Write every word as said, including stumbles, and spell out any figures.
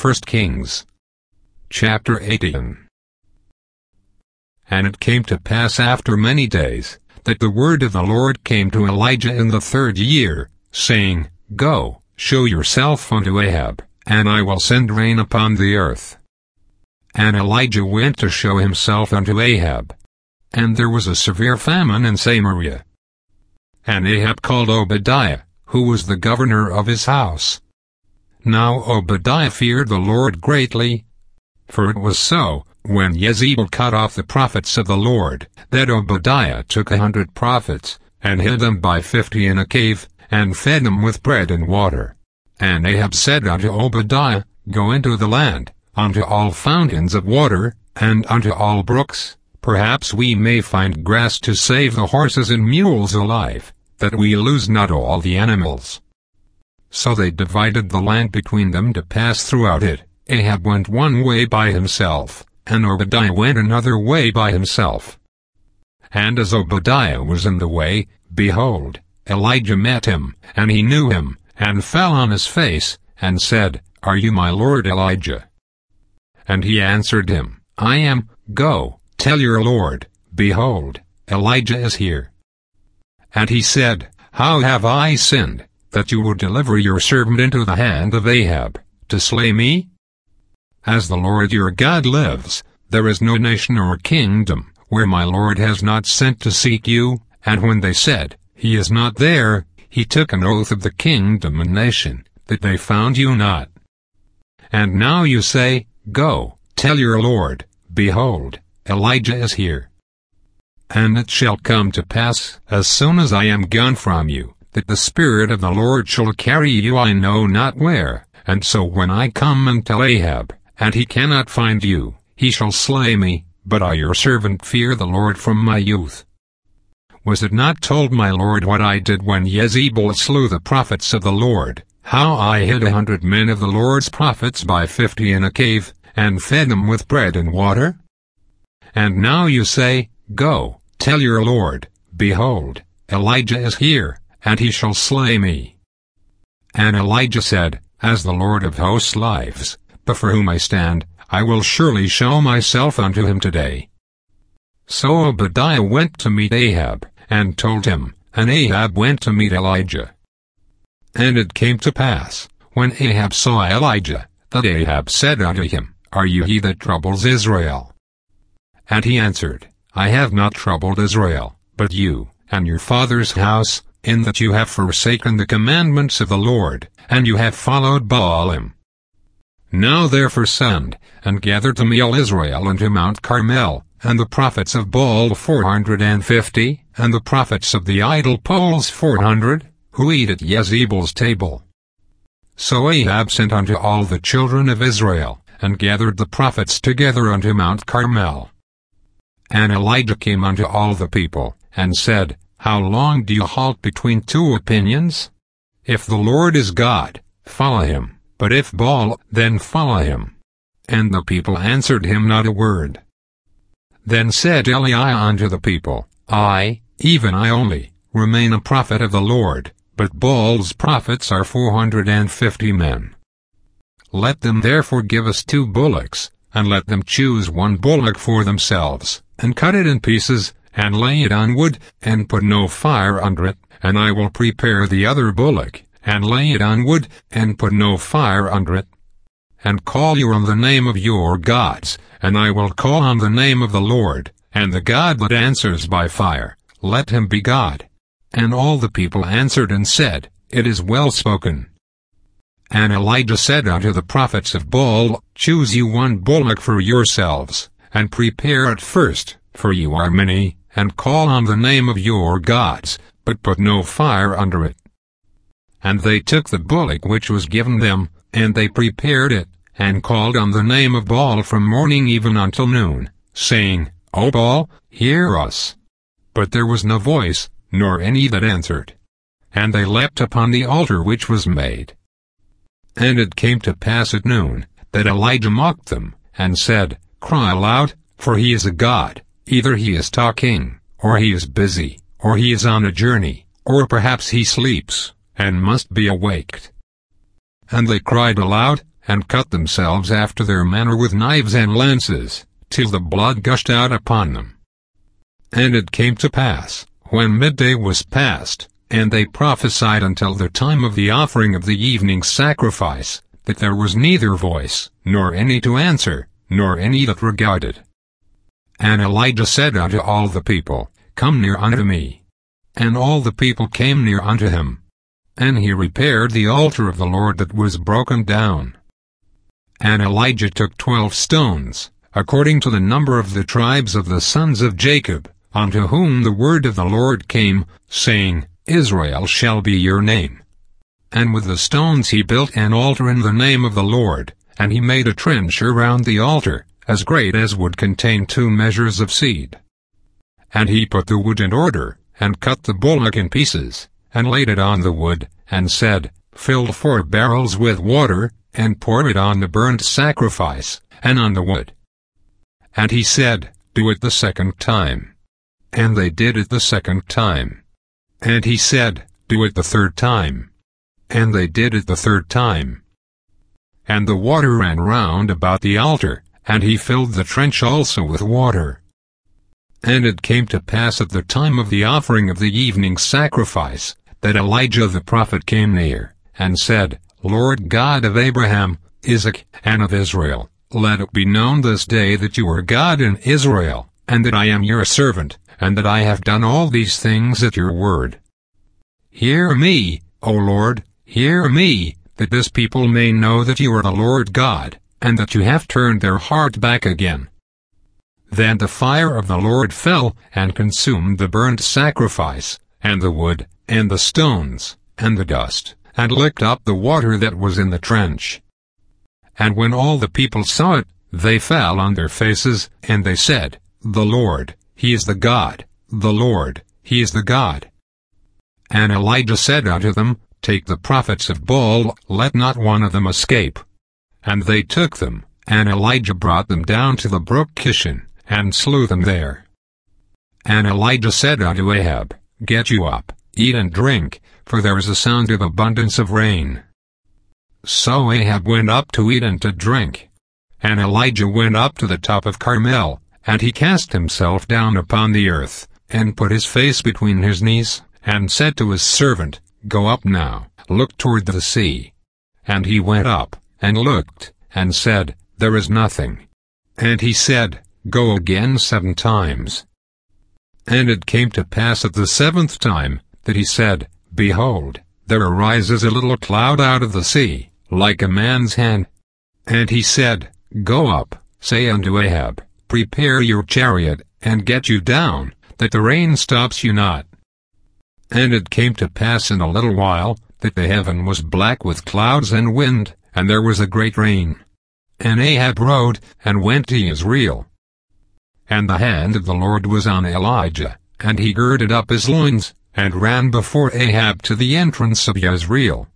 First Kings chapter eighteen. And it came to pass after many days, that the word of the Lord came to Elijah in the third year, saying, Go, show yourself unto Ahab, and I will send rain upon the earth. And Elijah went to show himself unto Ahab. And there was a severe famine in Samaria. And Ahab called Obadiah, who was the governor of his house. Now Obadiah feared the Lord greatly. For it was so, when Jezebel cut off the prophets of the Lord, that Obadiah took a hundred prophets, and hid them by fifty in a cave, and fed them with bread and water. And Ahab said unto Obadiah, Go into the land, unto all fountains of water, and unto all brooks, perhaps we may find grass to save the horses and mules alive, that we lose not all the animals. So they divided the land between them to pass throughout it. Ahab went one way by himself, and Obadiah went another way by himself. And as Obadiah was in the way, behold, Elijah met him, and he knew him, and fell on his face, and said, Are you my lord Elijah? And he answered him, I am. Go, tell your lord, behold, Elijah is here. And he said, How have I sinned, that you will deliver your servant into the hand of Ahab, to slay me? As the Lord your God lives, there is no nation or kingdom, where my Lord has not sent to seek you. And when they said, He is not there, he took an oath of the kingdom and nation, that they found you not. And now you say, Go, tell your Lord, behold, Elijah is here. And it shall come to pass, as soon as I am gone from you, that the Spirit of the Lord shall carry you I know not where, and so when I come and tell Ahab, and he cannot find you, he shall slay me, but I your servant fear the Lord from my youth. Was it not told my Lord what I did when Jezebel slew the prophets of the Lord, how I hid a hundred men of the Lord's prophets by fifty in a cave, and fed them with bread and water? And now you say, Go, tell your Lord, behold, Elijah is here, and he shall slay me. And Elijah said, As the Lord of hosts lives, before whom I stand, I will surely show myself unto him today. So Obadiah went to meet Ahab, and told him, and Ahab went to meet Elijah. And it came to pass, when Ahab saw Elijah, that Ahab said unto him, Are you he that troubles Israel? And he answered, I have not troubled Israel, but you, and your father's house, in that you have forsaken the commandments of the Lord, and you have followed Baalim. Now therefore send, and gather to me all Israel unto Mount Carmel, and the prophets of Baal four hundred and fifty, and the prophets of the idol poles four hundred, who eat at Jezebel's table. So Ahab sent unto all the children of Israel, and gathered the prophets together unto Mount Carmel. And Elijah came unto all the people, and said, How long do you halt between two opinions? If the Lord is God, follow him, but if Baal, then follow him. And the people answered him not a word. Then said Eliah unto the people, I, even I only, remain a prophet of the Lord, but Baal's prophets are four hundred and fifty men. Let them therefore give us two bullocks, and let them choose one bullock for themselves, and cut it in pieces, and lay it on wood, and put no fire under it, and I will prepare the other bullock, and lay it on wood, and put no fire under it. And call you on the name of your gods, and I will call on the name of the Lord, and the God that answers by fire, let him be God. And all the people answered and said, It is well spoken. And Elijah said unto the prophets of Baal, Choose you one bullock for yourselves, and prepare it first, for you are many, and call on the name of your gods, but put no fire under it. And they took the bullock which was given them, and they prepared it, and called on the name of Baal from morning even until noon, saying, O Baal, hear us. But there was no voice, nor any that answered. And they leapt upon the altar which was made. And it came to pass at noon, that Elijah mocked them, and said, Cry aloud, for he is a god, either he is talking, or he is busy, or he is on a journey, or perhaps he sleeps, and must be awaked. And they cried aloud, and cut themselves after their manner with knives and lances, till the blood gushed out upon them. And it came to pass, when midday was past, and they prophesied until the time of the offering of the evening sacrifice, that there was neither voice, nor any to answer, nor any that regarded. And Elijah said unto all the people, Come near unto me. And all the people came near unto him. And he repaired the altar of the Lord that was broken down. And Elijah took twelve stones, according to the number of the tribes of the sons of Jacob, unto whom the word of the Lord came, saying, Israel shall be your name. And with the stones he built an altar in the name of the Lord, and he made a trench around the altar, as great as would contain two measures of seed. And he put the wood in order, and cut the bullock in pieces, and laid it on the wood, and said, Fill four barrels with water, and pour it on the burnt sacrifice, and on the wood. And he said, Do it the second time. And they did it the second time. And he said, Do it the third time. And they did it the third time. And the water ran round about the altar, and he filled the trench also with water. And it came to pass at the time of the offering of the evening sacrifice, that Elijah the prophet came near, and said, Lord God of Abraham, Isaac, and of Israel, let it be known this day that you are God in Israel, and that I am your servant, and that I have done all these things at your word. Hear me, O Lord, hear me, that this people may know that you are the Lord God, and that you have turned their heart back again. Then the fire of the Lord fell, and consumed the burnt sacrifice, and the wood, and the stones, and the dust, and licked up the water that was in the trench. And when all the people saw it, they fell on their faces, and they said, The Lord, He is the God, the Lord, He is the God. And Elijah said unto them, Take the prophets of Baal, let not one of them escape. And they took them, and Elijah brought them down to the brook Kishon, and slew them there. And Elijah said unto Ahab, Get you up, eat and drink, for there is a sound of abundance of rain. So Ahab went up to eat and to drink. And Elijah went up to the top of Carmel, and he cast himself down upon the earth, and put his face between his knees, and said to his servant, Go up now, look toward the sea. And he went up, and looked, and said, There is nothing. And he said, Go again seven times. And it came to pass at the seventh time, that he said, Behold, there arises a little cloud out of the sea, like a man's hand. And he said, Go up, say unto Ahab, Prepare your chariot, and get you down, that the rain stops you not. And it came to pass in a little while, that the heaven was black with clouds and wind, and there was a great rain. And Ahab rode, and went to Jezreel. And the hand of the Lord was on Elijah, and he girded up his loins, and ran before Ahab to the entrance of Jezreel.